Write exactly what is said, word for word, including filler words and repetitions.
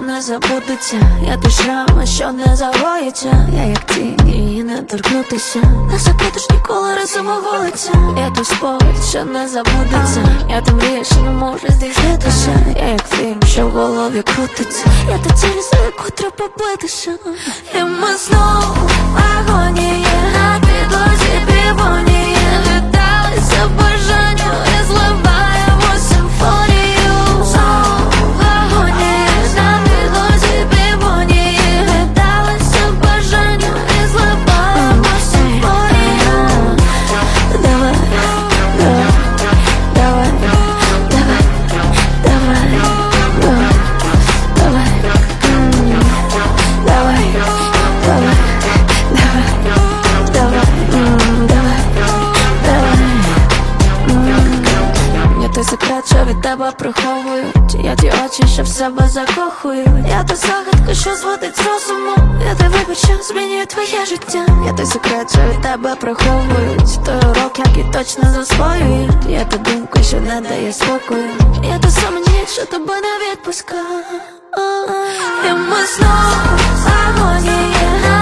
не забудеться. Я той шрам, що не загоїться. Я як тінь, її не торкнутися. Не забудеш ніколи разом оголиться. Я той спогад, що не забудеться. Я та мрія, що не може здійснитися. Я як фільм, що в голові крутиться. Я та ціль, за яку треба битися. І ми знову в агонії, на підлозі півонії. Віддалися бажанню і зливаємо симфонію. Знову в агонії, на підлозі півонії. Віддалися бажанню і зливаємо симфонію. Давай, давай, давай, давай, давай, давай, давай, давай, давай, давай, давай, давай, давай. Я той секрет, що від тебе приховую. Чи я ті очі, що в себе закохую. Я та загадка, що зводить з розуму. Я той вибір, що змінює твоє життя. Я той секрет, що від тебе приховую. Той урок, який точно засвоює. Я та думка, що не дає спокою. Я та сама ніч, що тебе не відпускає. І ми знову в агонії.